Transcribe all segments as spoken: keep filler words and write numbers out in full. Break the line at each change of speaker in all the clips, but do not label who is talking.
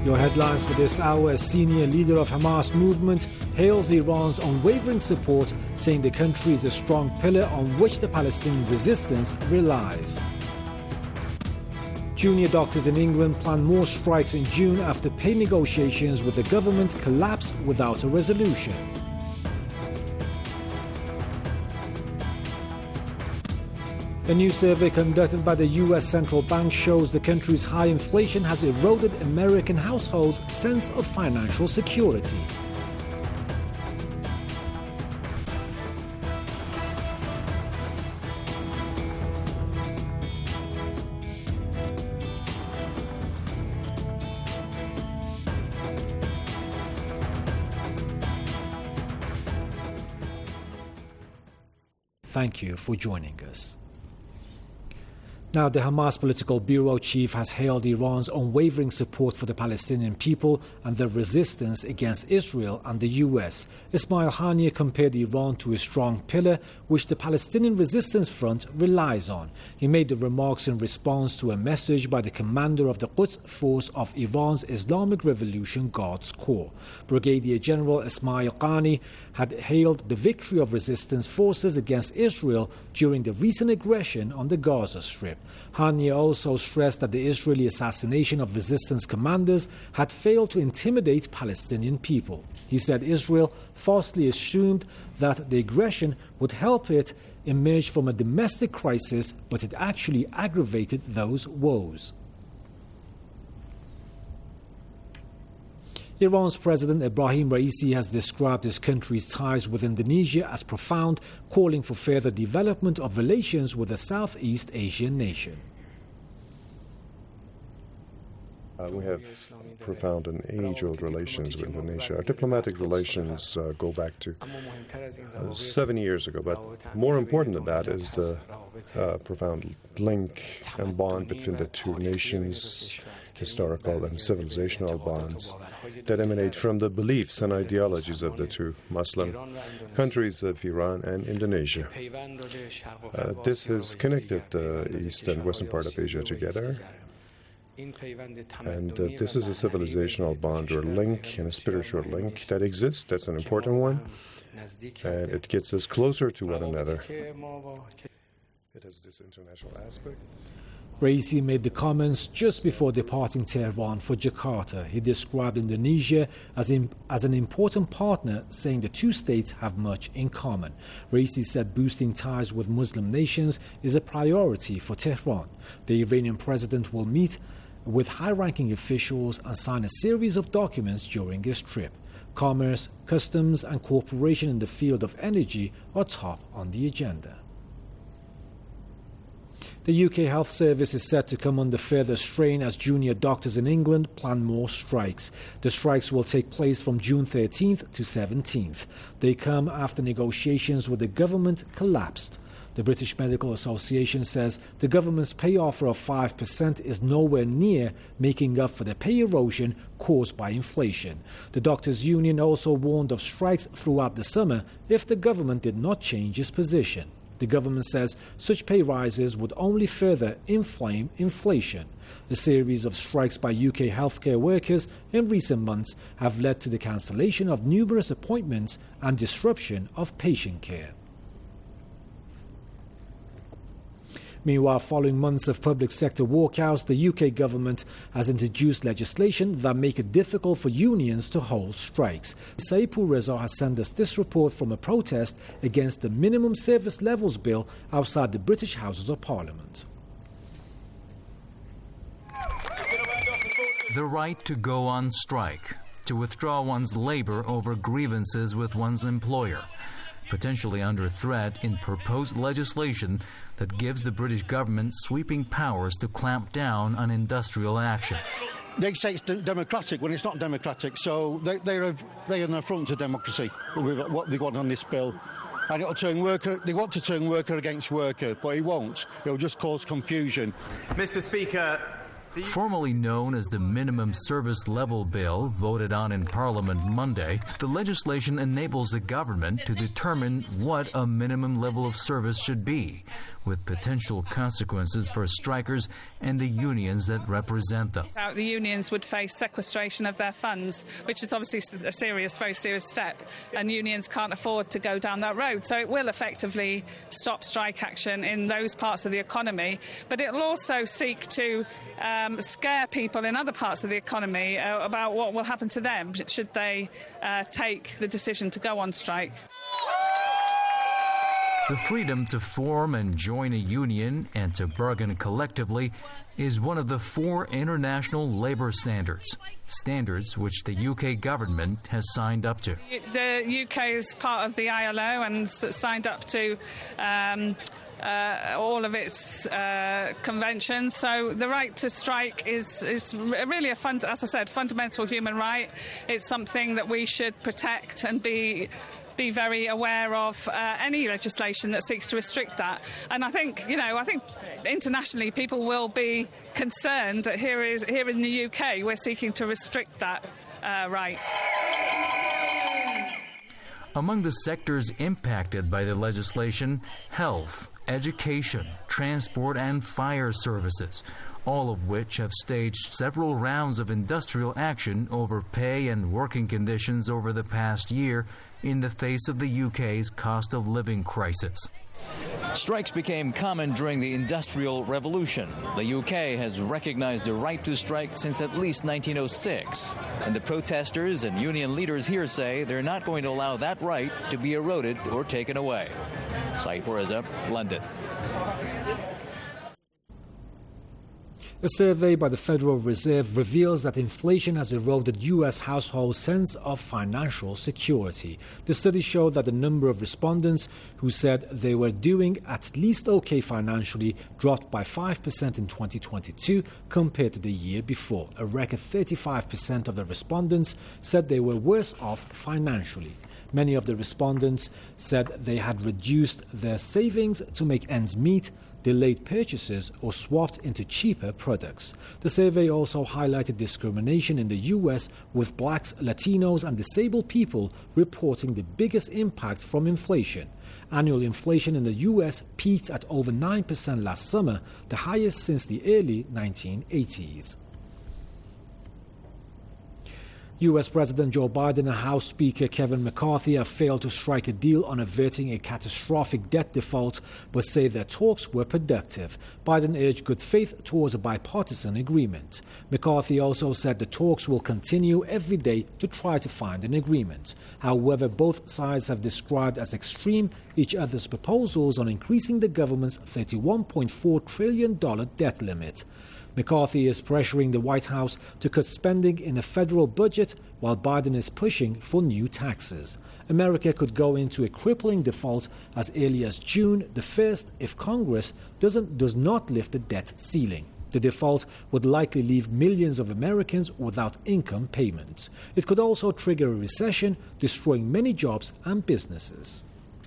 Your headlines for this hour: a senior leader of Hamas movement hails Iran's unwavering support, saying the country is a strong pillar on which the Palestinian resistance relies. Junior doctors in England plan more strikes in June after pay negotiations with the government collapsed without a resolution. A new survey conducted by the U S Central Bank shows the country's high inflation has eroded American households' sense of financial security. Thank you for joining us. Now, the Hamas political bureau chief has hailed Iran's unwavering support for the Palestinian people and their resistance against Israel and the U S. Ismail Haniyeh compared Iran to a strong pillar which the Palestinian Resistance Front relies on. He made the remarks in response to a message by the commander of the Quds Force of Iran's Islamic Revolution Guards Corps. Brigadier General Ismail Qani had hailed the victory of resistance forces against Israel during the recent aggression on the Gaza Strip. Haniyeh also stressed that the Israeli assassination of resistance commanders had failed to intimidate Palestinian people. He said Israel falsely assumed that the aggression would help it emerge from a domestic crisis, but it actually aggravated those woes. Iran's President Ebrahim Raisi has described his country's ties with Indonesia as profound, calling for further development of relations with a Southeast Asian nation.
Uh, we have profound and age-old relations with Indonesia. Our diplomatic relations uh, go back to uh, seven years ago, but more important than that is the uh, profound link and bond between the two nations, historical and civilizational bonds that emanate from the beliefs and ideologies of the two Muslim countries of Iran and Indonesia. Uh, this has connected the east and western part of Asia together. And uh, this is a civilizational bond or link and a spiritual link that exists. That's an important one. And it gets us closer to one another. It has this international aspect.
Raisi made the comments just before departing Tehran for Jakarta. He described Indonesia as, in, as an important partner, saying the two states have much in common. Raisi said boosting ties with Muslim nations is a priority for Tehran. The Iranian president will meet with high-ranking officials and sign a series of documents during his trip. Commerce, customs and cooperation in the field of energy are top on the agenda. The U K Health Service is set to come under further strain as junior doctors in England plan more strikes. The strikes will take place from June thirteenth to seventeenth. They come after negotiations with the government collapsed. The British Medical Association says the government's pay offer of five percent is nowhere near making up for the pay erosion caused by inflation. The doctors' union also warned of strikes throughout the summer if the government did not change its position. The government says such pay rises would only further inflame inflation. A series of strikes by U K healthcare workers in recent months have led to the cancellation of numerous appointments and disruption of patient care. Meanwhile, following months of public sector walkouts, the U K government has introduced legislation that make it difficult for unions to hold strikes. Saipur Reza has sent us this report from a protest against the Minimum Service Levels Bill outside the British Houses of Parliament.
The right to go on strike, to withdraw one's labor over grievances with one's employer, potentially under threat in proposed legislation that gives the British government sweeping powers to clamp down on industrial action.
They say it's democratic when it's not democratic, so they, they're, they're an affront to democracy, what they want on this bill. And it'll turn worker, they want to turn worker against worker, but it won't. It'll just cause confusion.
Mister Speaker,
Formerly known as the Minimum Service Level Bill, voted on in Parliament Monday, the legislation enables the government to determine what a minimum level of service should be, with potential consequences for strikers and the unions that represent them.
The unions would face sequestration of their funds, which is obviously a serious, very serious step, and unions can't afford to go down that road. So it will effectively stop strike action in those parts of the economy, but it will also seek to um, scare people in other parts of the economy uh, about what will happen to them should they uh, take the decision to go on strike.
The freedom to form and join a union and to bargain collectively is one of the four international labor standards, standards which the U K government has signed up to.
The U K is part of the I L O and signed up to um, uh, all of its uh, conventions. So the right to strike is, is really, a fund, as I said, fundamental human right. It's something that we should protect and be be very aware of uh, any legislation that seeks to restrict that. And I think, you know, I think internationally people will be concerned that here is here in the U K we're seeking to restrict that uh, right.
Among the sectors impacted by the legislation, health, education, transport and fire services, all of which have staged several rounds of industrial action over pay and working conditions over the past year in the face of the U K's cost of living crisis.
Strikes became common during the Industrial Revolution. The U K has recognized the right to strike since at least nineteen oh six. And the protesters and union leaders here say they're not going to allow that right to be eroded or taken away. Saeed Pourreza, London.
A survey by the Federal Reserve reveals that inflation has eroded U S households' sense of financial security. The study showed that the number of respondents who said they were doing at least okay financially dropped by five percent in twenty twenty-two compared to the year before. A record thirty-five percent of the respondents said they were worse off financially. Many of the respondents said they had reduced their savings to make ends meet, delayed purchases or swapped into cheaper products. The survey also highlighted discrimination in the U S, with blacks, Latinos and disabled people reporting the biggest impact from inflation. Annual inflation in the U S peaked at over nine percent last summer, the highest since the early nineteen eighties. U S President Joe Biden and House Speaker Kevin McCarthy have failed to strike a deal on averting a catastrophic debt default, but say their talks were productive. Biden urged good faith towards a bipartisan agreement. McCarthy also said the talks will continue every day to try to find an agreement. However, both sides have described as extreme each other's proposals on increasing the government's thirty-one point four trillion dollars debt limit. McCarthy is pressuring the White House to cut spending in a federal budget, while Biden is pushing for new taxes. America could go into a crippling default as early as June the first if Congress doesn't, does not lift the debt ceiling. The default would likely leave millions of Americans without income payments. It could also trigger a recession, destroying many jobs and businesses.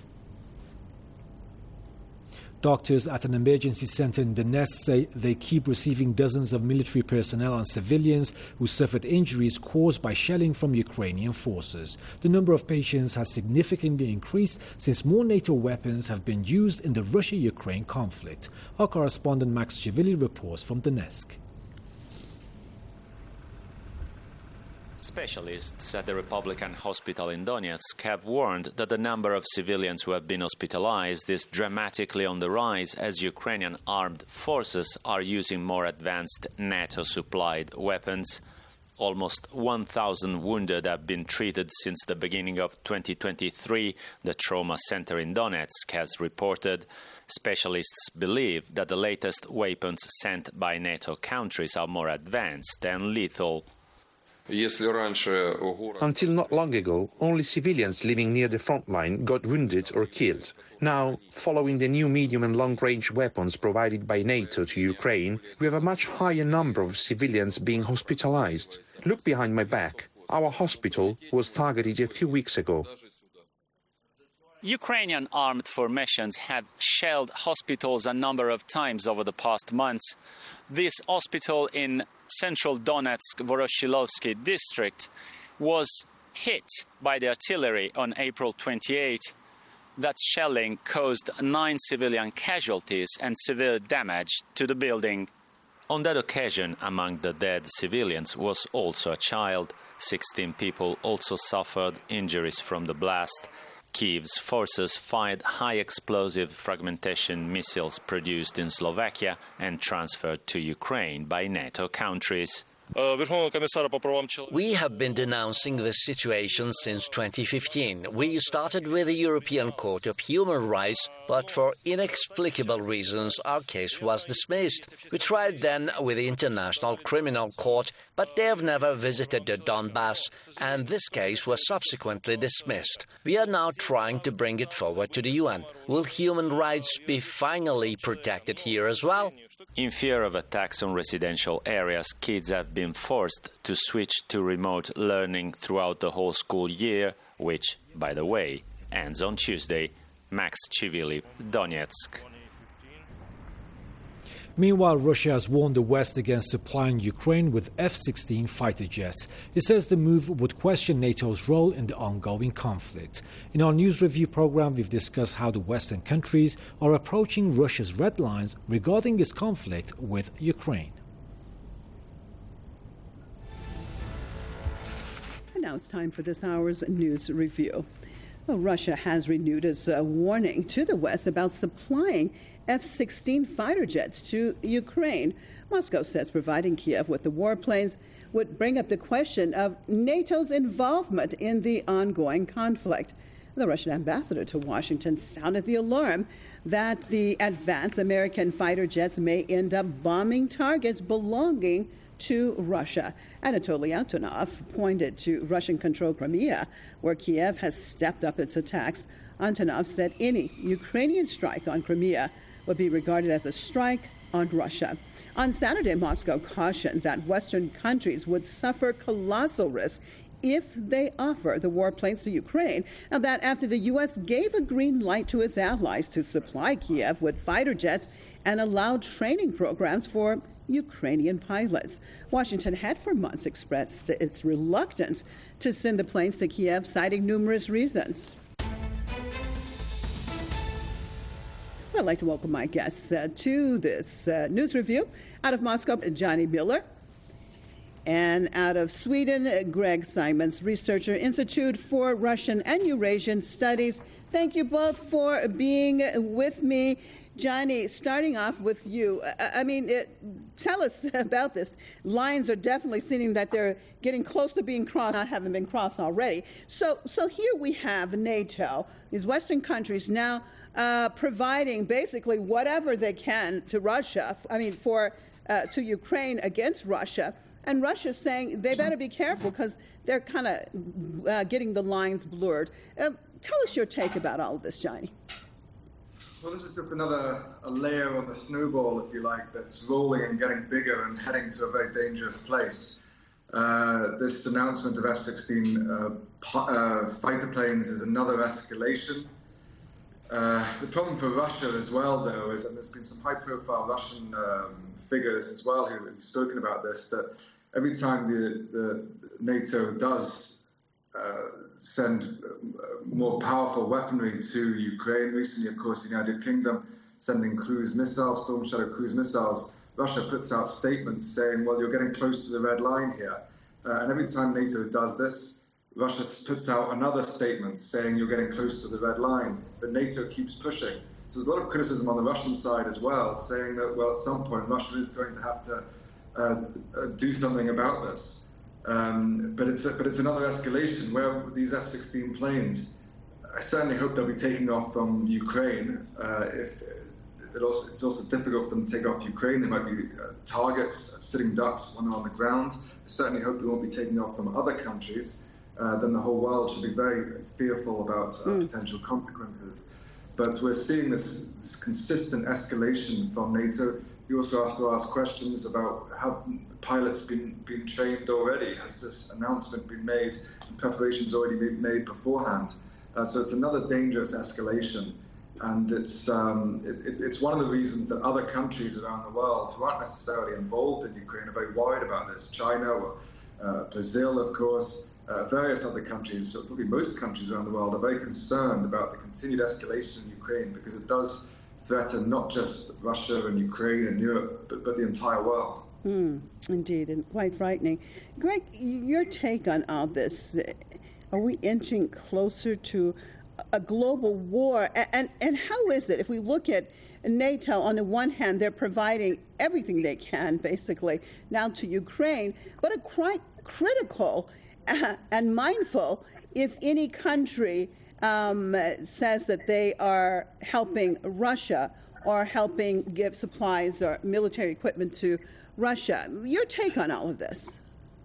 Doctors at an emergency center in Donetsk say they keep receiving dozens of military personnel and civilians who suffered injuries caused by shelling from Ukrainian forces. The number of patients has significantly increased since more NATO weapons have been used in the Russia-Ukraine conflict. Our correspondent Max Chivili reports from Donetsk.
Specialists at the Republican Hospital in Donetsk have warned that the number of civilians who have been hospitalized is dramatically on the rise as Ukrainian armed forces are using more advanced NATO-supplied weapons. Almost one thousand wounded have been treated since the beginning of twenty twenty-three, the trauma center in Donetsk has reported. Specialists believe that the latest weapons sent by NATO countries are more advanced and lethal.
Until not long ago, only civilians living near the front line got wounded or killed. Now, following the new medium and long-range weapons provided by NATO to Ukraine, we have a much higher number of civilians being hospitalized. Look behind my back. Our hospital was targeted a few weeks ago.
Ukrainian armed formations have shelled hospitals a number of times over the past months. This hospital in central Donetsk, Voroshilovsky district, was hit by the artillery on April twenty-eighth. that shelling caused nine civilian casualties and severe damage to the building. On that occasion, among the dead civilians was also a child. sixteen people also suffered injuries from the blast. Kyiv's forces fired high-explosive fragmentation missiles produced in Slovakia and transferred to Ukraine by NATO countries.
We have been denouncing this situation since twenty fifteen. We started with the European Court of Human Rights, but for inexplicable reasons our case was dismissed. We tried then with the International Criminal Court, but they have never visited the Donbass, and this case was subsequently dismissed. We are now trying to bring it forward to the U N. Will human rights be finally protected here as well?
In fear of attacks on residential areas, kids have been forced to switch to remote learning throughout the whole school year, which, by the way, ends on Tuesday. Max Chivili, Donetsk.
Meanwhile, Russia has warned the West against supplying Ukraine with F sixteen fighter jets. It says the move would question NATO's role in the ongoing conflict. In our news review program, we've discussed how the Western countries are approaching Russia's red lines regarding its conflict with Ukraine.
And now it's time for this hour's news review. Well, Russia has renewed its uh, warning to the West about supplying F sixteen fighter jets to Ukraine. Moscow says providing Kiev with the warplanes would bring up the question of NATO's involvement in the ongoing conflict. The Russian ambassador to Washington sounded the alarm that the advanced American fighter jets may end up bombing targets belonging to Russia. Anatoly Antonov pointed to Russian-controlled Crimea, where Kiev has stepped up its attacks. Antonov said any Ukrainian strike on Crimea would be regarded as a strike on Russia. On Saturday, Moscow cautioned that Western countries would suffer colossal risk if they offer the warplanes to Ukraine. Now, that after the U S gave a green light to its allies to supply Kiev with fighter jets and allowed training programs for Ukrainian pilots. Washington had for months expressed its reluctance to send the planes to Kiev, citing numerous reasons. I'd like to welcome my guests uh, to this uh, news review. Out of Moscow, Johnny Miller. And out of Sweden, Greg Simons, researcher, Institute for Russian and Eurasian Studies. Thank you both for being with me. Johnny, starting off with you, I, I mean, it, tell us about this. Lines are definitely seeming that they're getting close to being crossed, not having been crossed already. So, so here we have NATO, these Western countries now uh, providing basically whatever they can to Russia, I mean, for uh, to Ukraine against Russia. And Russia's saying they better be careful because they're kind of uh, getting the lines blurred. Uh, tell us your take about all of this, Johnny.
Well, this is just another a layer of a snowball, if you like, that's rolling and getting bigger and heading to a very dangerous place. Uh, this announcement of F sixteen uh, uh, fighter planes is another escalation. Uh, the problem for Russia as well, though, is, and there's been some high-profile Russian um, figures as well who have spoken about this, that every time the, the NATO does uh, send more powerful weaponry to Ukraine, recently, of course, the United Kingdom sending cruise missiles, Storm Shadow cruise missiles, Russia puts out statements saying, well, you're getting close to the red line here. Uh, and every time NATO does this, Russia puts out another statement saying you're getting close to the red line, but NATO keeps pushing. So there's a lot of criticism on the Russian side as well, saying that, well, at some point, Russia is going to have to uh, uh, do something about this. Um, but it's a, but it's another escalation where these F sixteen planes, I certainly hope they'll be taking off from Ukraine. Uh, if it also, it's also difficult for them to take off Ukraine. There might be uh, targets, uh, sitting ducks when they're on the ground. I certainly hope they won't be taking off from other countries. Uh, then the whole world should be very fearful about uh, mm. potential consequences. But we're seeing this, this consistent escalation from NATO. You also have to ask questions about how pilots been been trained already. Has this announcement been made and preparations already been made beforehand? Uh, so it's another dangerous escalation. And it's, um, it, it's one of the reasons that other countries around the world who aren't necessarily involved in Ukraine are very worried about this. China, or, uh, Brazil, of course, uh, various other countries, probably most countries around the world, are very concerned about the continued escalation in Ukraine because it does threaten not just Russia and Ukraine and Europe, but, but the entire world.
Mm, indeed, and quite frightening. Greg, your take on all this, are we inching closer to a global war? And, and, and how is it, if we look at NATO, on the one hand, they're providing everything they can, basically, now to Ukraine, but are quite critical uh, and mindful if any country um, says that they are helping Russia or helping give supplies or military equipment to Russia. Your take on all of this?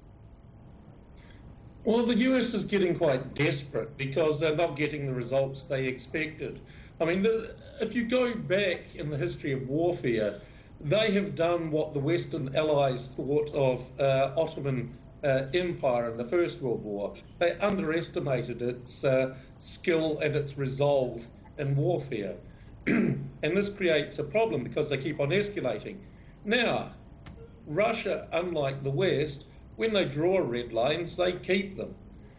Well, the U S is getting quite desperate because they're not getting the results they expected. I mean, the, if you go back in the history of warfare, they have done what the Western Allies thought of uh, Ottoman uh, Empire in the First World War. They underestimated its uh, skill and its resolve in warfare. And this creates a problem because they keep on escalating. Now, Russia, unlike the West, when they draw red lines, they keep them.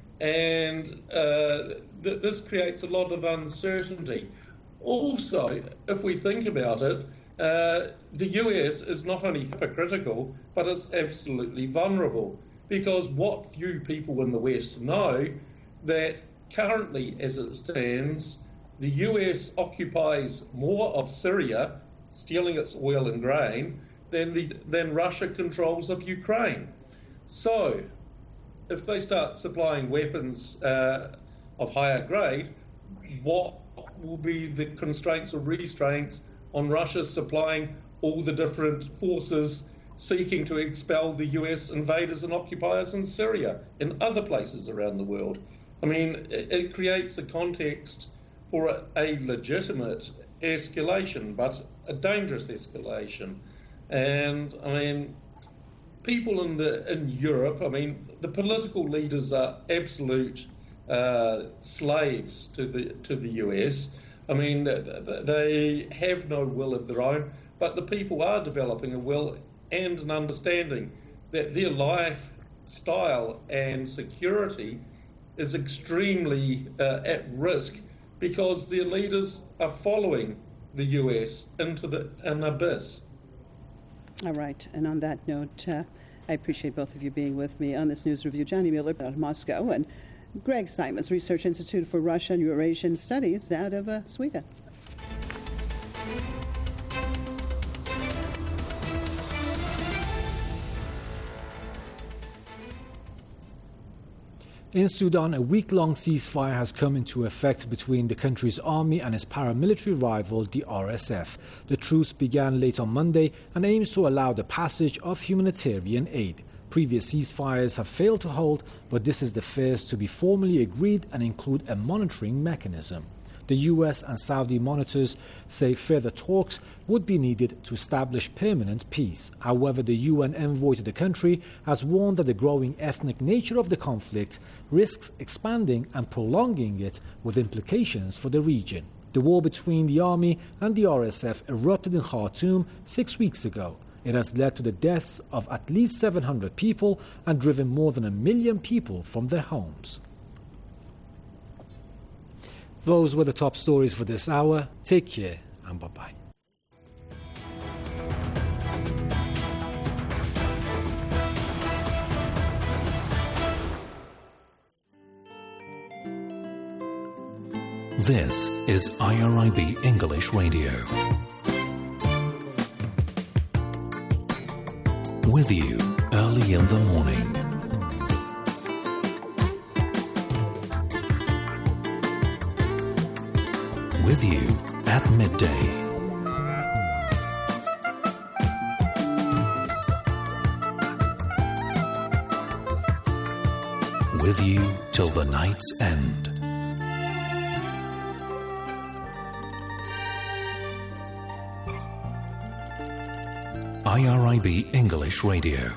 And uh, th- this creates a lot of uncertainty. Also, if we think about it, uh, the U S is not only hypocritical, but it's absolutely vulnerable. Because what few people in the West know, that currently, as it stands, the U S occupies more of Syria, stealing its oil and grain, than, the, than Russia controls of Ukraine. So, if they start supplying weapons uh, of higher grade, what will be the constraints or restraints on Russia supplying all the different forces seeking to expel the U S invaders and occupiers in Syria and other places around the world? I mean, it, it creates a context for a, a legitimate escalation, but a dangerous escalation. And, I mean, people in the in Europe, I mean, the political leaders are absolute uh, slaves to the to the U S. I mean, they have no will of their own, but the people are developing a will and an understanding that their lifestyle and security is extremely uh, at risk because their leaders are following the U S into the an abyss.
All right, and on that note, uh, I appreciate both of you being with me on this news review. Johnny Miller out of Moscow and Greg Simons, Research Institute for Russia and Eurasian Studies out of uh, Sweden.
In Sudan, a week-long ceasefire has come into effect between the country's army and its paramilitary rival, the R S F. The truce began late on Monday and aims to allow the passage of humanitarian aid. Previous ceasefires have failed to hold, but this is the first to be formally agreed and include a monitoring mechanism. The U S and Saudi monitors say further talks would be needed to establish permanent peace. However, the U N envoy to the country has warned that the growing ethnic nature of the conflict risks expanding and prolonging it with implications for the region. The war between the army and the R S F erupted in Khartoum six weeks ago. It has led to the deaths of at least seven hundred people and driven more than a million people from their homes. Those were the top stories for this hour. Take care and bye-bye.
This is I R I B English Radio. With you early in the morning. With you at midday. With you till the night's end. I R I B English Radio.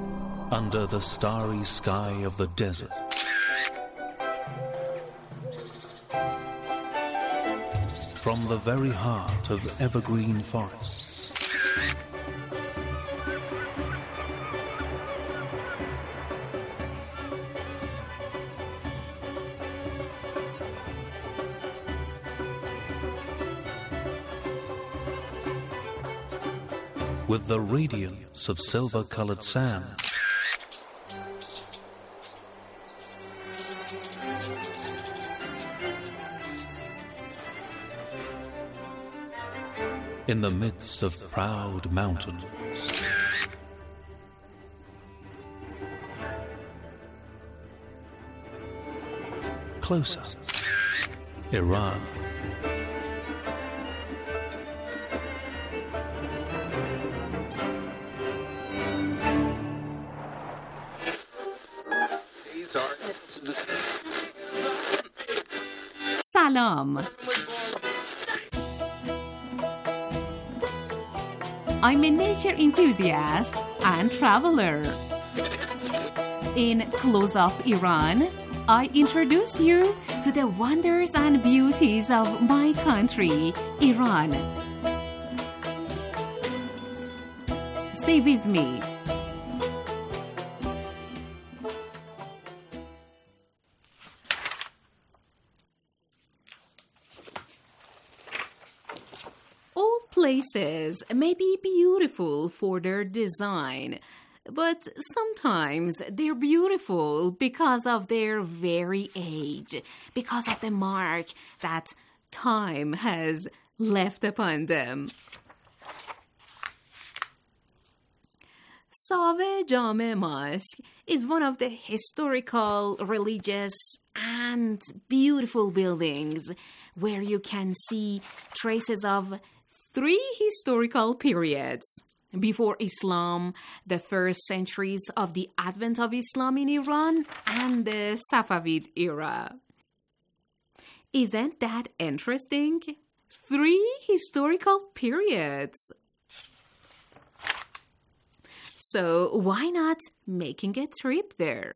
Under the starry sky of the desert, from the very heart of evergreen forests. With the radiance of silver-colored sand, in the midst of proud mountains, closer, Iran.
Salam. I'm a nature enthusiast and traveler. In Close Up Iran, I introduce you to the wonders and beauties of my country, Iran. Stay with me. Places may be beautiful for their design, but sometimes they're beautiful because of their very age, because of the mark that time has left upon them. Save Jame Mosque is one of the historical, religious, and beautiful buildings where you can see traces of three historical periods. Before Islam, the first centuries of the advent of Islam in Iran, and the Safavid era. Isn't that interesting? Three historical periods. So why not making a trip there?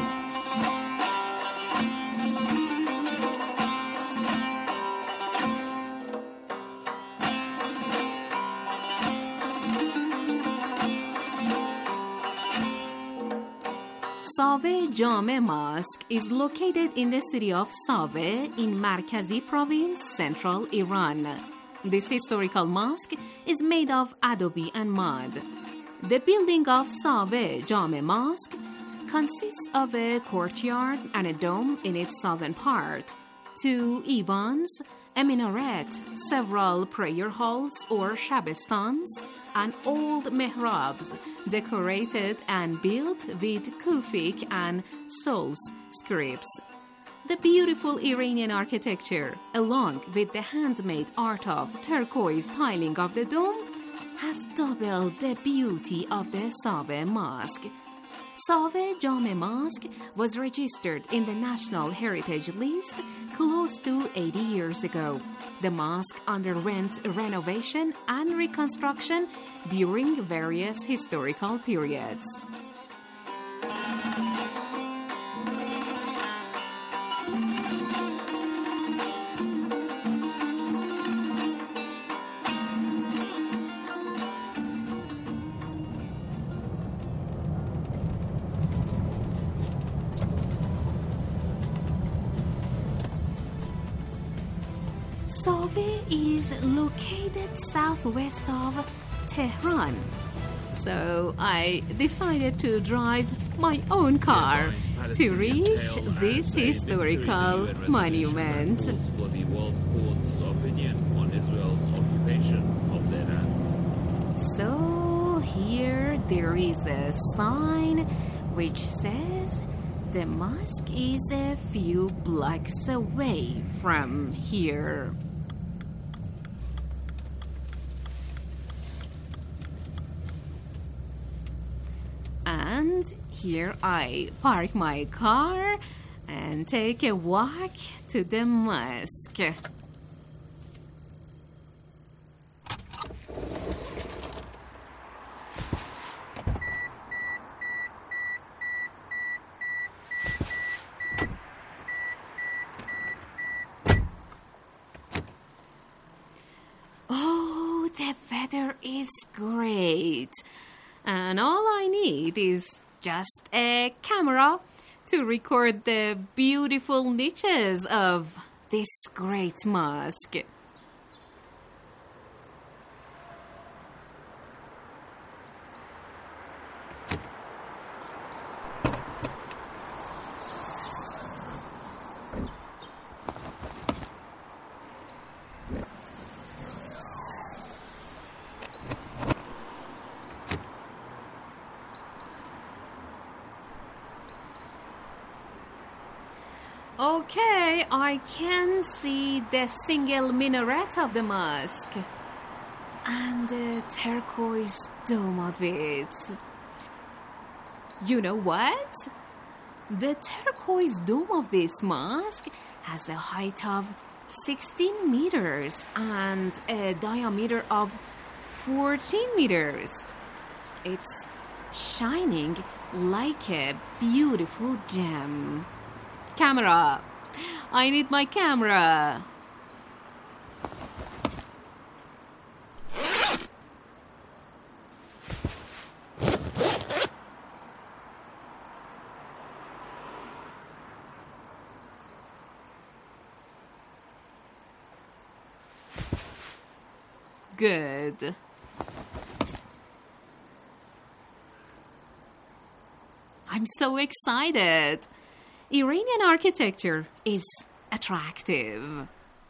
Save Jame Mosque is located in the city of Save in Markazi province, central Iran. This historical mosque is made of adobe and mud. The building of Save Jame Mosque consists of a courtyard and a dome in its southern part, two ivans, a minaret, several prayer halls or shabestans, and old mihrabs decorated and built with Kufic and Souls scripts. The beautiful Iranian architecture, along with the handmade art of turquoise tiling of the dome, has doubled the beauty of the Save Mosque. Save Jame Mosque was registered in the National Heritage List close to eighty years ago. The mosque underwent renovation and reconstruction during various historical periods. Save is located southwest of Tehran. So I decided to drive my own car to reach this historical monument.
For the World Court's opinion on Israel's occupation of their land.
So here there is a sign which says the mosque is a few blocks away from here. And here I park my car and take a walk to the mosque. weather is great. And all I need is just a camera to record the beautiful niches of this great mosque. Okay, I can see the single minaret of the mosque and the turquoise dome of it. You know what? The turquoise dome of this mosque has a height of sixteen meters and a diameter of fourteen meters. It's shining like a beautiful gem. Camera. I need my camera. Good. I'm so excited. Iranian architecture is attractive.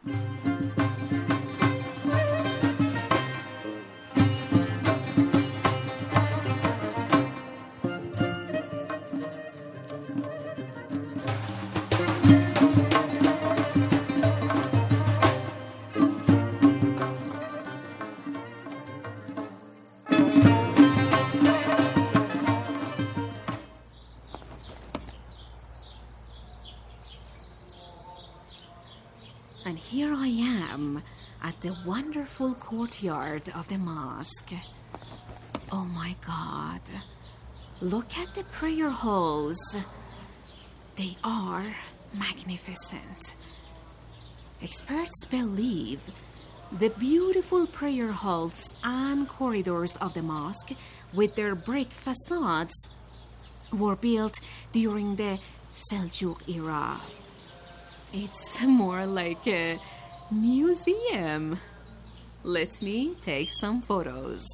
And here I am at the wonderful courtyard of the mosque. Oh my God. Look at the prayer halls. They are magnificent. Experts believe the beautiful prayer halls and corridors of the mosque with their brick facades were built during the Seljuk era. It's more like a museum. Let me take some photos.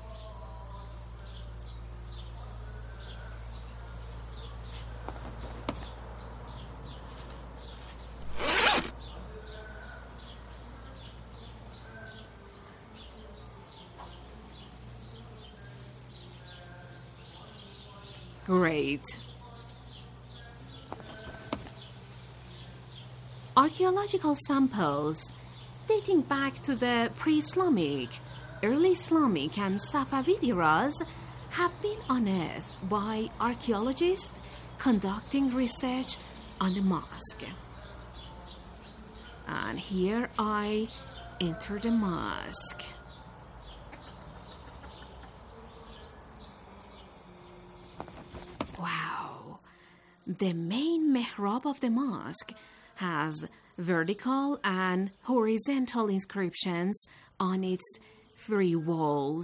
Great. Archaeological samples dating back to the pre-Islamic, early Islamic and Safavid eras have been unearthed by archaeologists conducting research on the mosque. And here I enter the mosque. Wow! The main mihrab of the mosque has vertical and horizontal inscriptions on its three walls.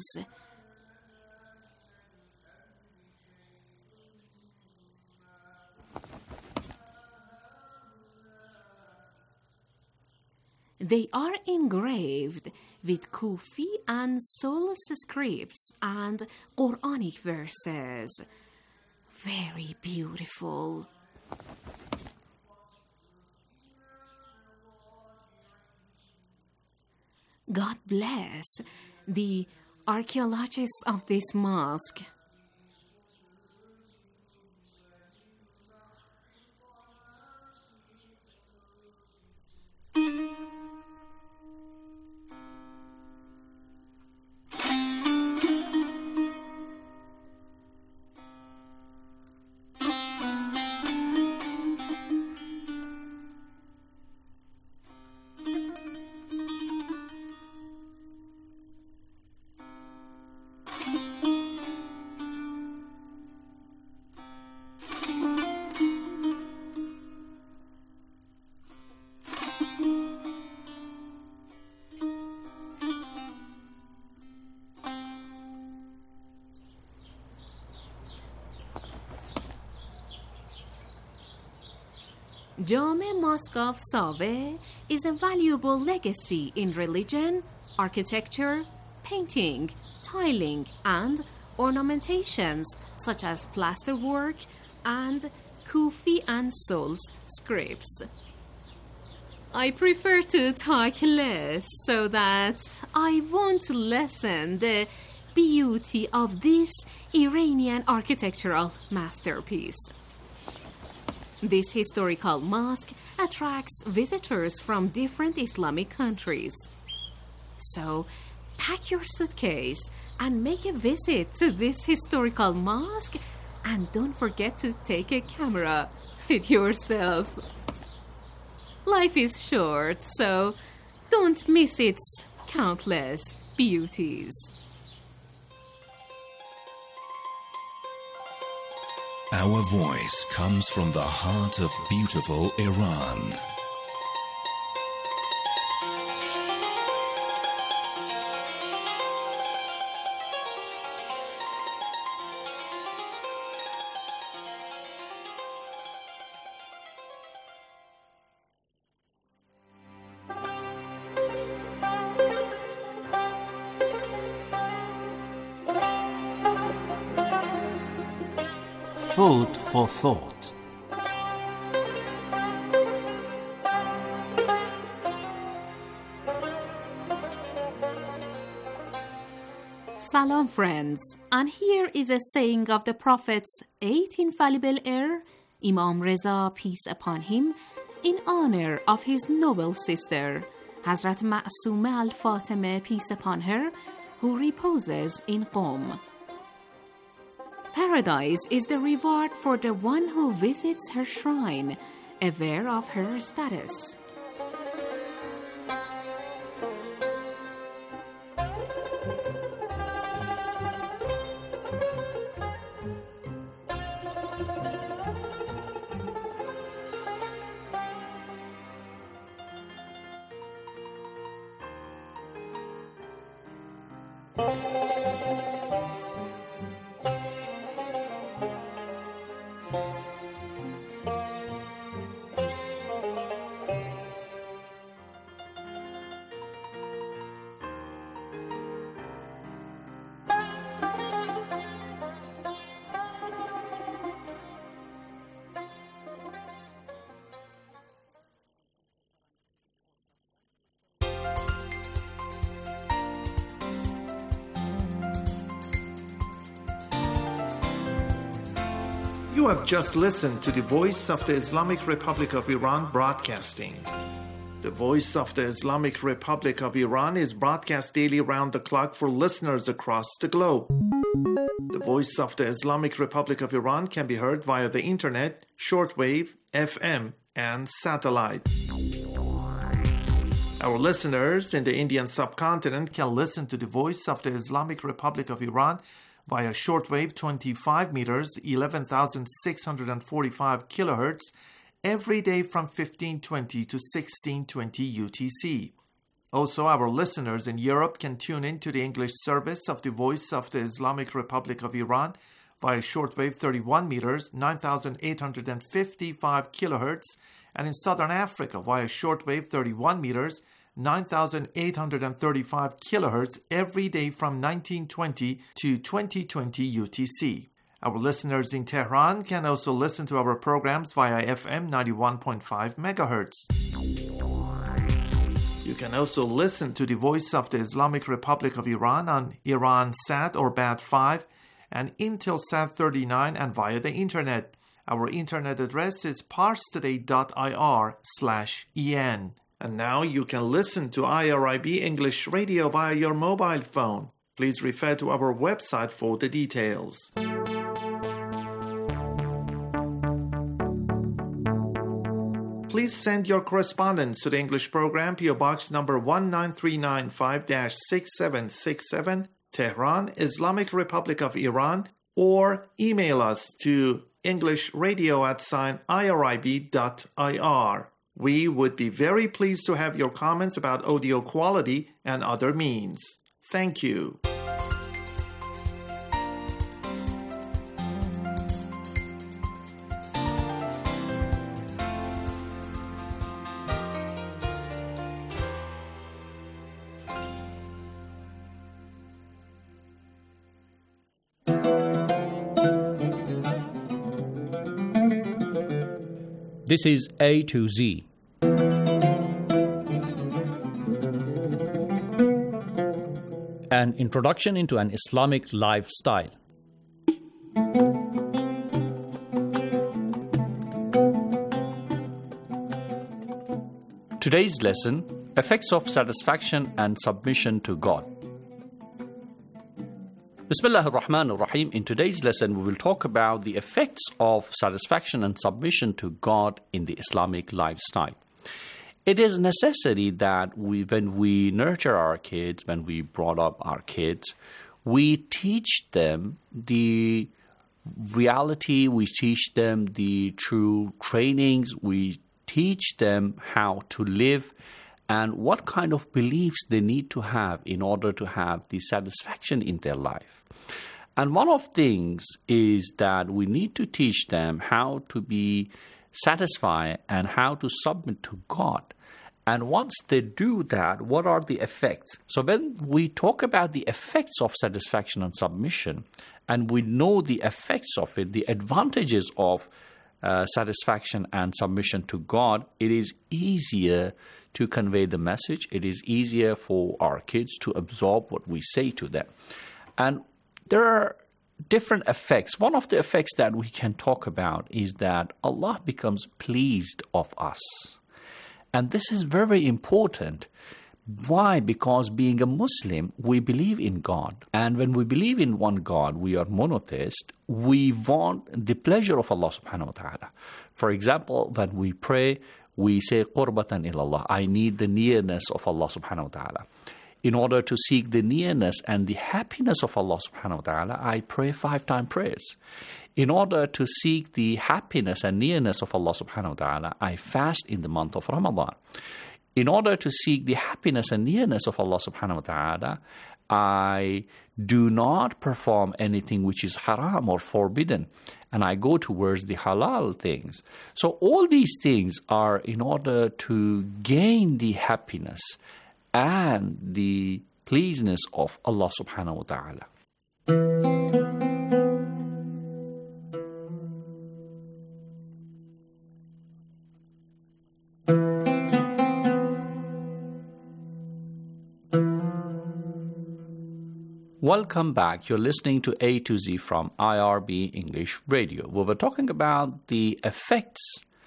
They are engraved with Kufi and Solus scripts and Quranic verses. Very beautiful. God bless the archaeologists of this mosque. Jame Mosque of Save is a valuable legacy in religion, architecture, painting, tiling, and ornamentations such as plasterwork and Kufi and Sol's scripts. I prefer to talk less so that I won't lessen the beauty of this Iranian architectural masterpiece. This historical mosque attracts visitors from different Islamic countries. So, pack your suitcase and make a visit to this historical mosque, and don't forget to take a camera with yourself. Life is short, so don't miss its countless beauties.
Our voice comes from the heart of beautiful Iran.
Food for thought.
Salam friends, and here is a saying of the Prophet's eighth infallible heir, Imam Reza, peace upon him, in honor of his noble sister, Hazrat Ma'soomeh al-Fatimah, peace upon her, who reposes in Qom. Paradise is the reward for the one who visits her shrine, aware of her status.
You have just listened to the Voice of the Islamic Republic of Iran broadcasting. The Voice of the Islamic Republic of Iran is broadcast daily around the clock for listeners across the globe. The Voice of the Islamic Republic of Iran can be heard via the internet, shortwave, F M, and satellite. Our listeners in the Indian subcontinent can listen to the Voice of the Islamic Republic of Iran via shortwave twenty-five meters, eleven thousand six hundred forty-five kilohertz, every day from fifteen twenty to sixteen twenty U T C. Also, our listeners in Europe can tune in to the English service of the Voice of the Islamic Republic of Iran via shortwave thirty-one meters, nine thousand eight hundred fifty-five kilohertz, and in Southern Africa via shortwave thirty-one meters, nine thousand eight hundred thirty-five kilohertz every day from nineteen twenty to twenty twenty U T C. Our listeners in Tehran can also listen to our programs via F M ninety-one point five megahertz. You can also listen to the Voice of the Islamic Republic of Iran on Iransat or B A T five and Intelsat thirty-nine and via the internet. Our internet address is parstoday.ir slash en. And now you can listen to I R I B English Radio via your mobile phone. Please refer to our website for the details. Please send your correspondence to the English program, P O Box number one nine three nine five dash six seven six seven, Tehran, Islamic Republic of Iran, or email us to englishradio at sign irib dot ir. We would be very pleased to have your comments about audio quality and other means. Thank you.
This is A to Z. An introduction into an Islamic lifestyle. Today's lesson, effects of satisfaction and submission to God. Bismillah ar-Rahman ar-Rahim. In today's lesson, we will talk about the effects of satisfaction and submission to God in the Islamic lifestyle. It is necessary that we, when we nurture our kids, when we brought up our kids, we teach them the reality, we teach them the true trainings, we teach them how to live and what kind of beliefs they need to have in order to have the satisfaction in their life. And one of the things is that we need to teach them how to be satisfied and how to submit to God. And once they do that, what are the effects? So when we talk about the effects of satisfaction and submission, and we know the effects of it, the advantages of uh, satisfaction and submission to God, it is easier to convey the message. It is easier for our kids to absorb what we say to them. And there are different effects. One of the effects that we can talk about is that Allah becomes pleased of us. And this is very important. Why? Because being a Muslim, we believe in God. And when we believe in one God, we are monotheist, we want the pleasure of Allah subhanahu wa ta'ala. For example, when we pray, we say, qurbatan ilallah, I need the nearness of Allah subhanahu wa ta'ala. In order to seek the nearness and the happiness of Allah subhanahu wa ta'ala, I pray five-time prayers. In order to seek the happiness and nearness of Allah subhanahu wa ta'ala, I fast in the month of Ramadan. In order to seek the happiness and nearness of Allah subhanahu wa ta'ala, I do not perform anything which is haram or forbidden, and I go towards the halal things. So all these things are in order to gain the happiness and the pleaseness of Allah subhanahu wa ta'ala. Welcome back. You're listening to A to Z from I R B English Radio. We were talking about the effects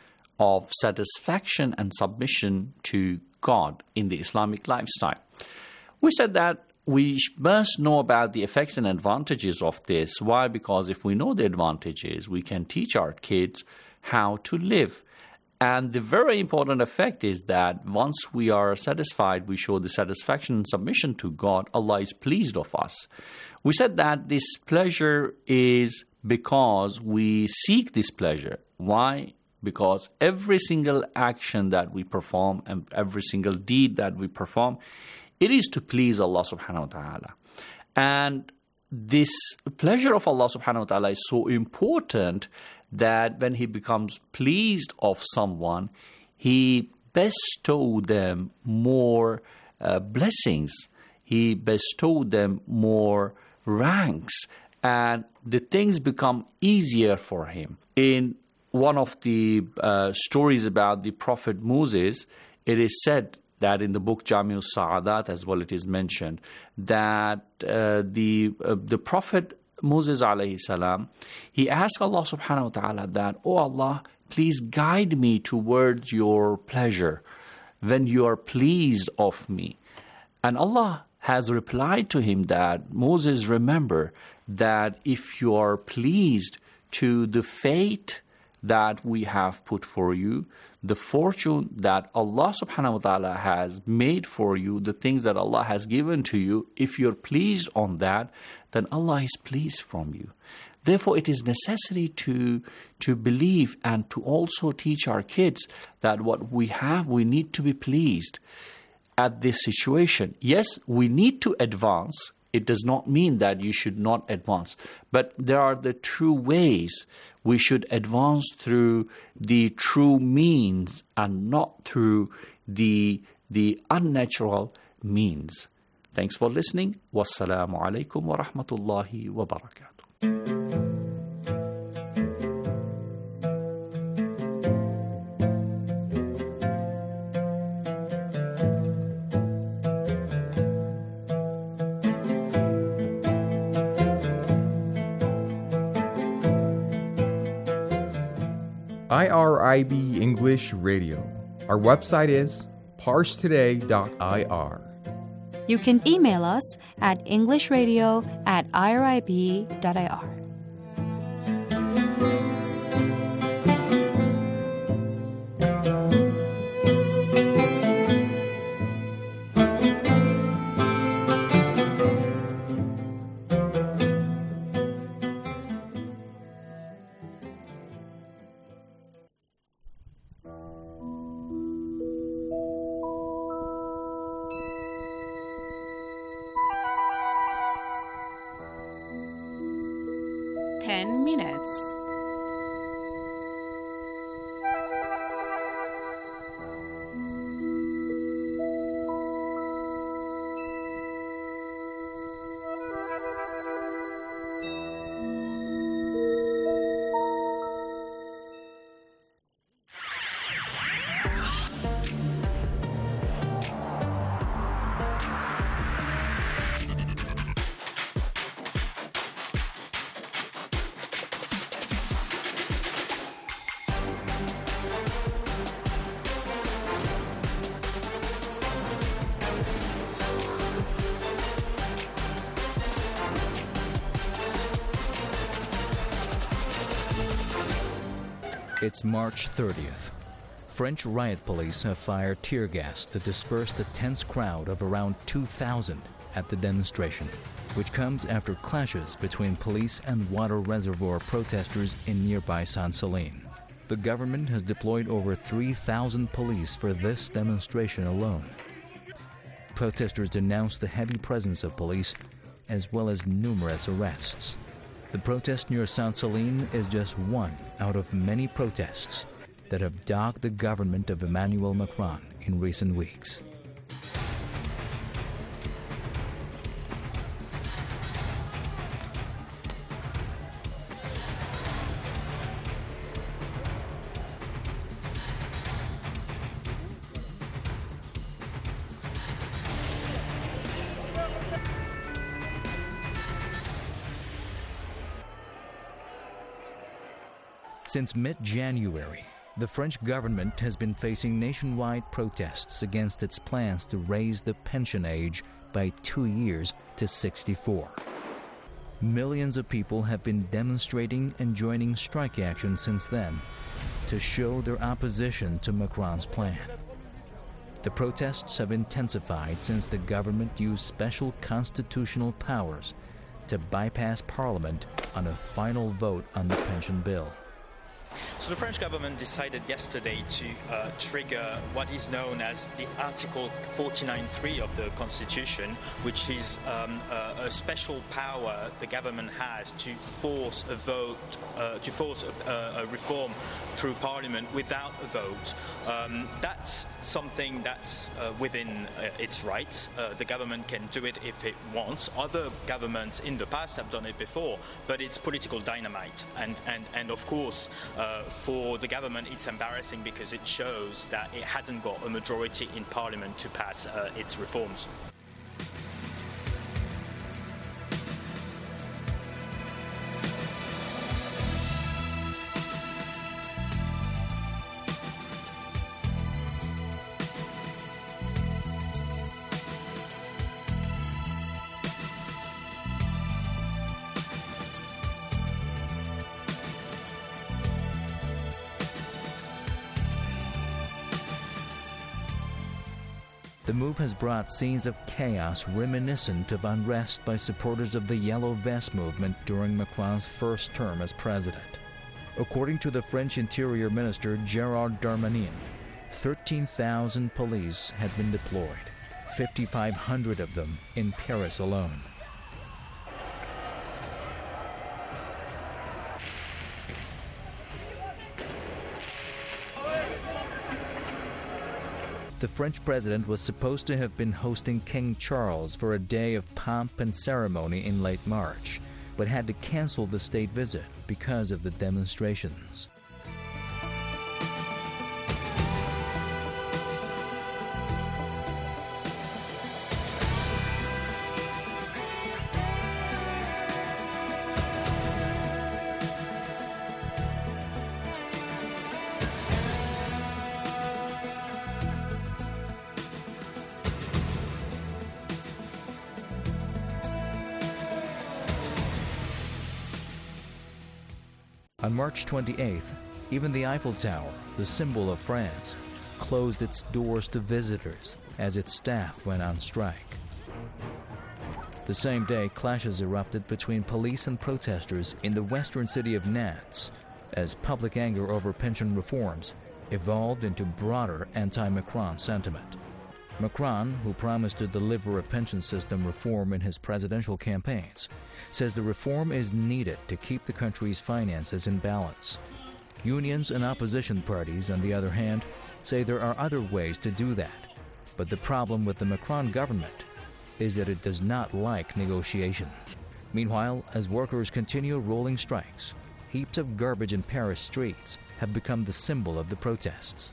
of satisfaction and submission to God in the Islamic lifestyle. We said that we must know about the effects and advantages of this. Why? Because if we know the advantages, we can teach our kids how to live. And the very important effect is that once we are satisfied, we show the satisfaction and submission to God, Allah is pleased of us. We said that this pleasure is because we seek this pleasure. Why? Because every single action that we perform and every single deed that we perform, it is to please Allah subhanahu wa ta'ala. And this pleasure of Allah subhanahu wa ta'ala is so important that when He becomes pleased of someone, He bestowed them more uh, blessings. He bestowed them more ranks, and the things become easier for Him. In one of the uh, stories about the Prophet Moses, it is said that in the book Jami'us Sa'adat as well it is mentioned that uh, the uh, the Prophet Moses alayhi salam, he asked Allah subhanahu wa ta'ala that, oh Allah, please guide me towards your pleasure when you are pleased of me. And Allah has replied to him that, Moses, remember that if you are pleased to the fate that we have put for you, the fortune that Allah subhanahu wa ta'ala has made for you, the things that Allah has given to you, if you're pleased on that, then Allah is pleased from you. Therefore, it is necessary to, to believe and to also teach our kids that what we have, we need to be pleased at this situation. Yes, we need to advance. It does not mean that you should not advance. But there are the true ways we should advance through the true means and not through the, the unnatural means. Thanks for listening. Wassalamu alaikum wa rahmatullahi wa barakatuh.
I R I B English Radio. Our website is parse today dot I R.
You can email us at englishradio at I R I B dot I R.
Ten minutes.
It's March thirtieth. French riot police have fired tear gas to disperse the tense crowd of around two thousand at the demonstration, which comes after clashes between police and water reservoir protesters in nearby Sainte-Soline. The government has deployed over three thousand police for this demonstration alone. Protesters denounced the heavy presence of police as well as numerous arrests. The protest near Sainte-Soline is just one out of many protests that have dogged the government of Emmanuel Macron in recent weeks. Since mid-January, the French government has been facing nationwide protests against its plans to raise the pension age by two years to sixty-four. Millions of people have been demonstrating and joining strike action since then to show their opposition to Macron's plan. The protests have intensified since the government used special constitutional powers to bypass Parliament on a final vote on the pension bill.
So the French government decided yesterday to uh, trigger what is known as the Article forty-nine point three of the Constitution, which is um, a, a special power the government has to force a vote, uh, to force a, a reform through Parliament without a vote. Um, that's something that's uh, within uh, its rights. Uh, the government can do it if it wants. Other governments in the past have done it before, but it's political dynamite. And, and, and of course, Uh, for the government, it's embarrassing because it shows that it hasn't got a majority in Parliament to pass uh, its reforms.
The move has brought scenes of chaos reminiscent of unrest by supporters of the Yellow Vest movement during Macron's first term as president. According to the French Interior Minister Gérald Darmanin, thirteen thousand police had been deployed, fifty-five hundred of them in Paris alone. The French president was supposed to have been hosting King Charles for a day of pomp and ceremony in late March, but had to cancel the state visit because of the demonstrations. On March twenty-eighth, even the Eiffel Tower, the symbol of France, closed its doors to visitors as its staff went on strike. The same day, clashes erupted between police and protesters in the western city of Nantes as public anger over pension reforms evolved into broader anti-Macron sentiment. Macron, who promised to deliver a pension system reform in his presidential campaigns, says the reform is needed to keep the country's finances in balance. Unions and opposition parties, on the other hand, say there are other ways to do that. But the problem with the Macron government is that it does not like negotiation. Meanwhile, as workers continue rolling strikes, heaps of garbage in Paris streets have become the symbol of the protests.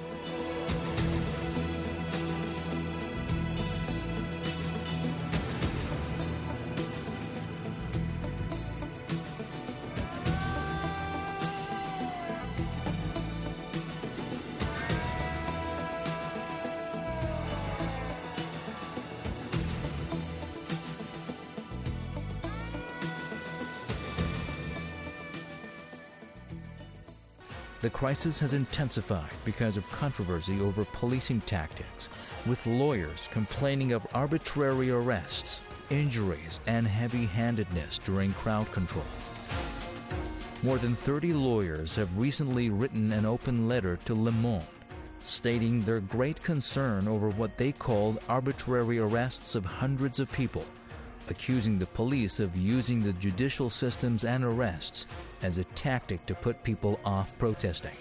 The crisis has intensified because of controversy over policing tactics, with lawyers complaining of arbitrary arrests, injuries, and heavy-handedness during crowd control. More than thirty lawyers have recently written an open letter to Le Monde, stating their great concern over what they called arbitrary arrests of hundreds of people, accusing the police of using the judicial systems and arrests as a tactic to put people off protesting.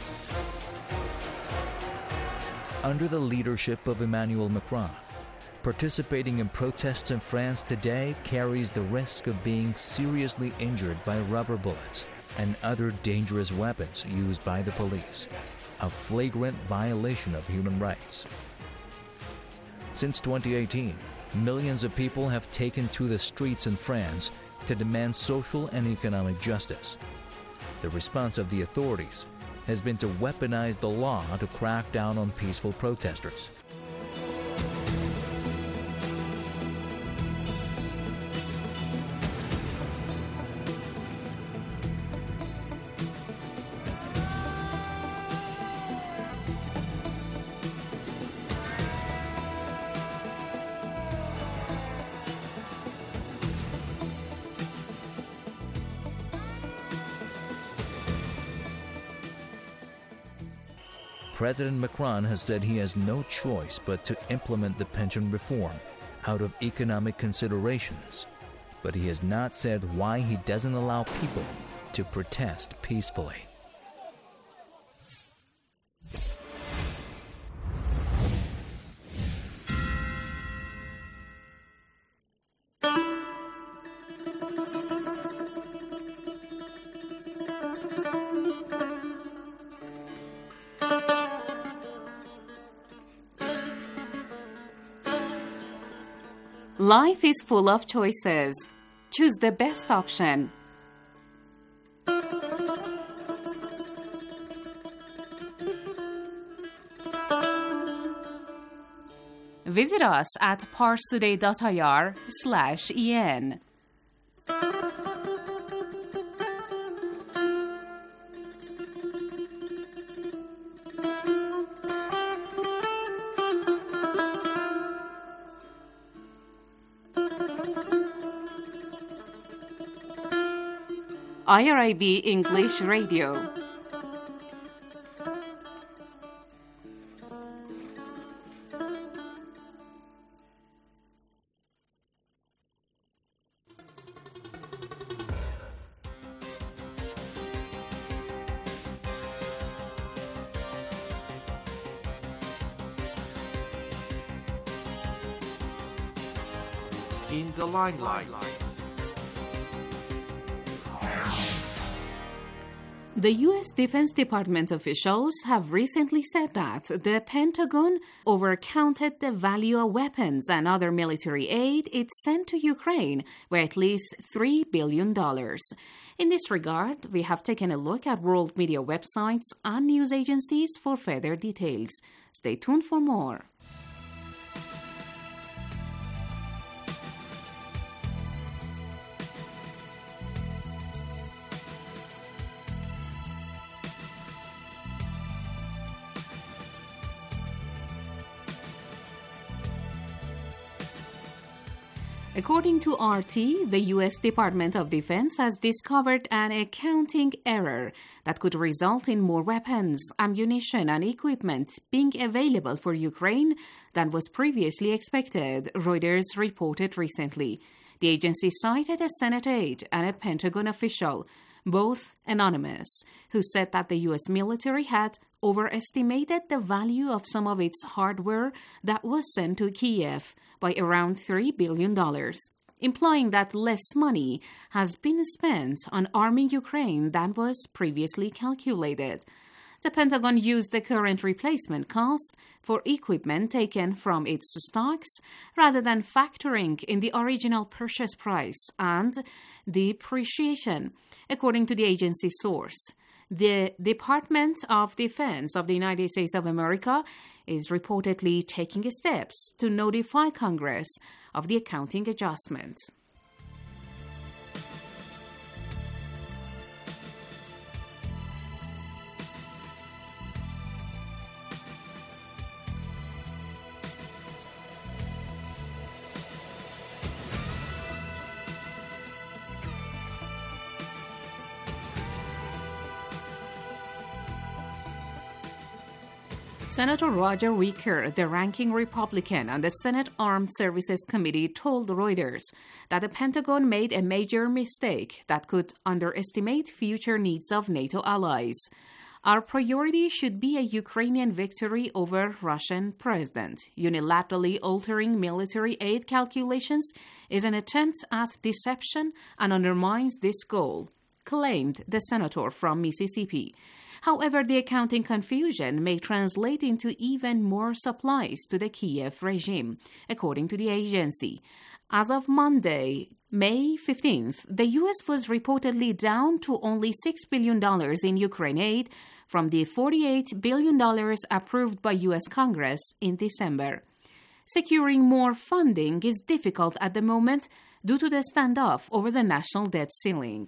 Under the leadership of Emmanuel Macron, participating in protests in France today carries the risk of being seriously injured by rubber bullets and other dangerous weapons used by the police, a flagrant violation of human rights. Since twenty eighteen, millions of people have taken to the streets in France to demand social and economic justice. The response of the authorities has been to weaponize the law to crack down on peaceful protesters. President Macron has said he has no choice but to implement the pension reform out of economic considerations, but he has not said why he doesn't allow people to protest peacefully.
Life is full of choices. Choose the best option. Visit us at parstoday.ir slash en. I R I B English Radio.
In the limelight.
The U S Defense Department officials have recently said that the Pentagon overcounted the value of weapons and other military aid it sent to Ukraine by at least three billion dollars. In this regard, we have taken a look at world media websites and news agencies for further details. Stay tuned for more. According to R T, the U S Department of Defense has discovered an accounting error that could result in more weapons, ammunition, and equipment being available for Ukraine than was previously expected, Reuters reported recently. The agency cited a Senate aide and a Pentagon official, both anonymous, who said that the U S military had overestimated the value of some of its hardware that was sent to Kiev by around three billion dollars, implying that less money has been spent on arming Ukraine than was previously calculated. The Pentagon used the current replacement cost for equipment taken from its stocks rather than factoring in the original purchase price and depreciation, according to the agency source. The Department of Defense of the United States of America is reportedly taking steps to notify Congress of the accounting adjustment. Senator Roger Wicker, the ranking Republican on the Senate Armed Services Committee, told Reuters that the Pentagon made a major mistake that could underestimate future needs of NATO allies. Our priority should be a Ukrainian victory over Russian president. Unilaterally altering military aid calculations is an attempt at deception and undermines this goal, claimed the senator from Mississippi. However, the accounting confusion may translate into even more supplies to the Kiev regime, according to the agency. As of Monday, May fifteenth, the U S was reportedly down to only six billion dollars in Ukraine aid from the forty-eight billion dollars approved by U S Congress in December. Securing more funding is difficult at the moment due to the standoff over the national debt ceiling.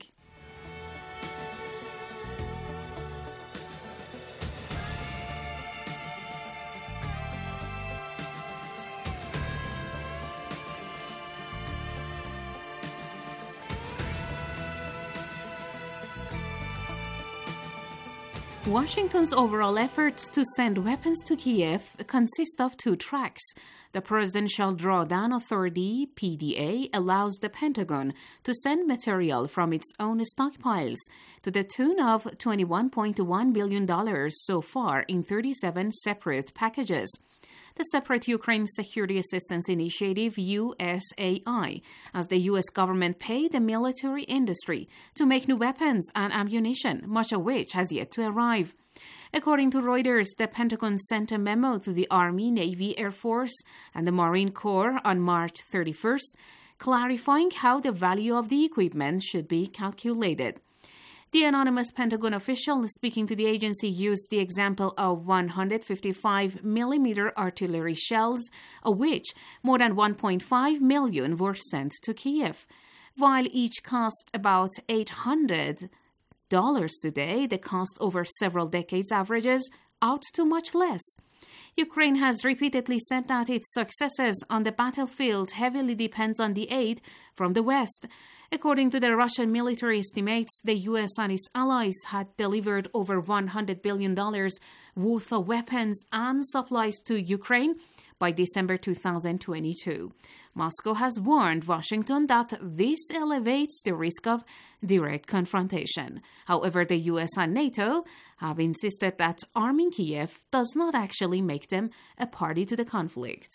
Washington's overall efforts to send weapons to Kiev consist of two tracks. The Presidential Drawdown Authority, P D A, allows the Pentagon to send material from its own stockpiles to the tune of twenty-one point one billion dollars so far in thirty-seven separate packages. The separate Ukraine Security Assistance Initiative, U S A I, as the U S government paid the military industry to make new weapons and ammunition, much of which has yet to arrive. According to Reuters, the Pentagon sent a memo to the Army, Navy, Air Force, and the Marine Corps on March thirty-first, clarifying how the value of the equipment should be calculated. The anonymous Pentagon official speaking to the agency used the example of one hundred fifty-five millimeter artillery shells, of which more than one point five million were sent to Kiev. While each cost about eight hundred dollars today, the cost over several decades averages out to much less. Ukraine has repeatedly said that its successes on the battlefield heavily depends on the aid from the West. According to the Russian military estimates, the U S and its allies had delivered over one hundred billion dollars worth of weapons and supplies to Ukraine by December two thousand twenty-two. Moscow has warned Washington that this elevates the risk of direct confrontation. However, the U S and NATO have insisted that arming Kiev does not actually make them a party to the conflict.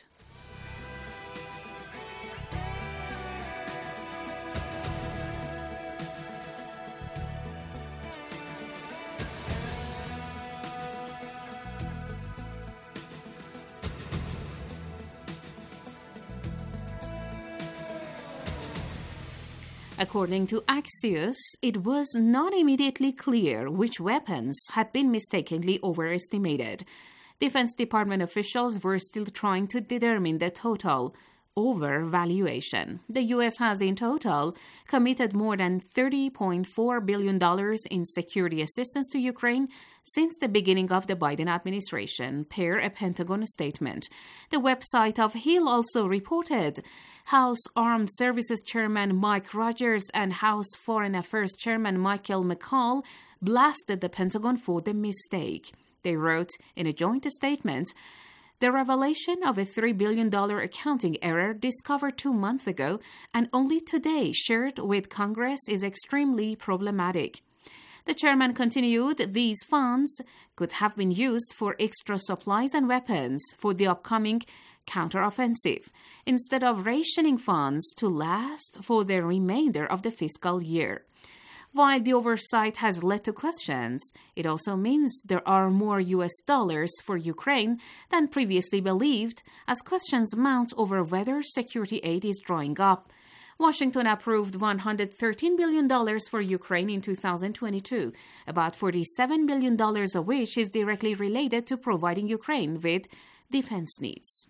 According to Axios, it was not immediately clear which weapons had been mistakenly overestimated. Defense Department officials were still trying to determine the total overvaluation. The U S has in total committed more than thirty point four billion dollars in security assistance to Ukraine since the beginning of the Biden administration, per a Pentagon statement. The website of Hill also reported House Armed Services Chairman Mike Rogers and House Foreign Affairs Chairman Michael McCaul blasted the Pentagon for the mistake. They wrote in a joint statement, "The revelation of a three billion dollars accounting error discovered two months ago and only today shared with Congress is extremely problematic." The chairman continued, "These funds could have been used for extra supplies and weapons for the upcoming counteroffensive, instead of rationing funds to last for the remainder of the fiscal year." While the oversight has led to questions, it also means there are more U S dollars for Ukraine than previously believed, as questions mount over whether security aid is drying up. Washington approved one hundred thirteen billion dollars for Ukraine in two thousand twenty-two, about forty-seven billion dollars of which is directly related to providing Ukraine with defense needs.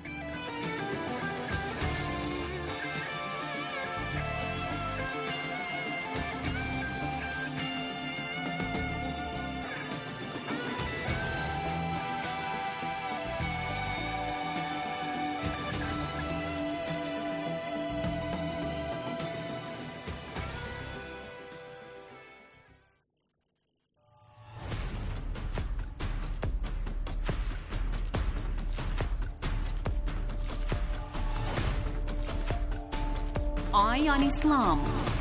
Eye on Islam.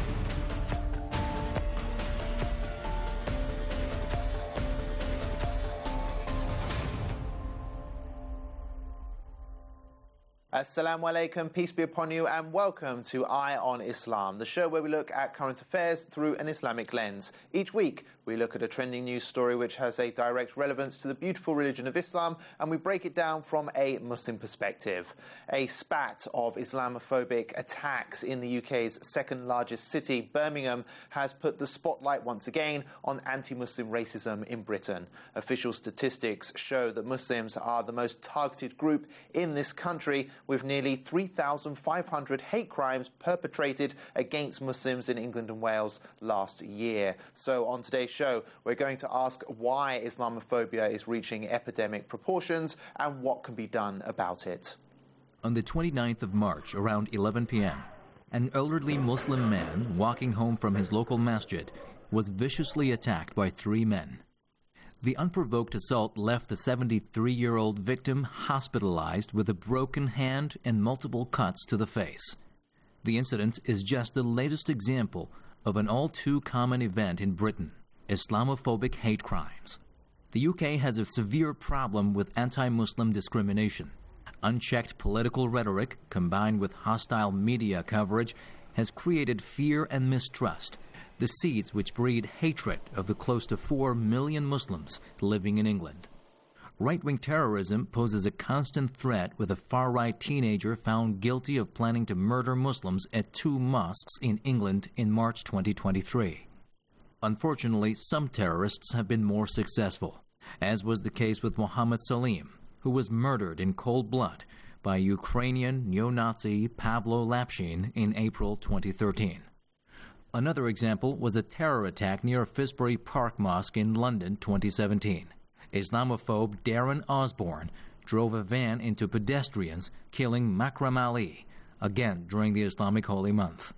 Assalamu alaikum, peace be upon you, and welcome to Eye on Islam, the show where we look at current affairs through an Islamic lens. Each week, we look at a trending news story which has a direct relevance to the beautiful religion of Islam, and we break it down from a Muslim perspective. A spat of Islamophobic attacks in the U K's second largest city, Birmingham, has put the spotlight once again on anti-Muslim racism in Britain. Official statistics show that Muslims are the most targeted group in this country, with nearly three thousand five hundred hate crimes perpetrated against Muslims in England and Wales last year. So on today's show, we're going to ask why Islamophobia is reaching epidemic proportions and what can be done about it.
On the twenty-ninth of March, around eleven p.m., an elderly Muslim man walking home from his local masjid was viciously attacked by three men. The unprovoked assault left the seventy-three-year-old victim hospitalized with a broken hand and multiple cuts to the face. The incident is just the latest example of an all-too-common event in Britain, Islamophobic hate crimes. The U K has a severe problem with anti-Muslim discrimination. Unchecked political rhetoric, combined with hostile media coverage, has created fear and mistrust, the seeds which breed hatred of the close to four million Muslims living in England. Right-wing terrorism poses a constant threat, with a far-right teenager found guilty of planning to murder Muslims at two mosques in England in March twenty twenty-three. Unfortunately, some terrorists have been more successful, as was the case with Mohammed Salim, who was murdered in cold blood by Ukrainian neo-Nazi Pavlo Lapshin in April twenty thirteen. Another example was a terror attack near Finsbury Park Mosque in London twenty seventeen. Islamophobe Darren Osborne drove a van into pedestrians, killing Makram Ali, again during the Islamic holy month.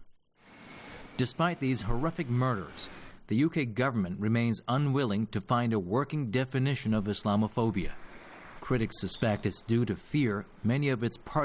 Despite these horrific murders, the U K government remains unwilling to find a working definition of Islamophobia. Critics suspect it's due to fear many of its parties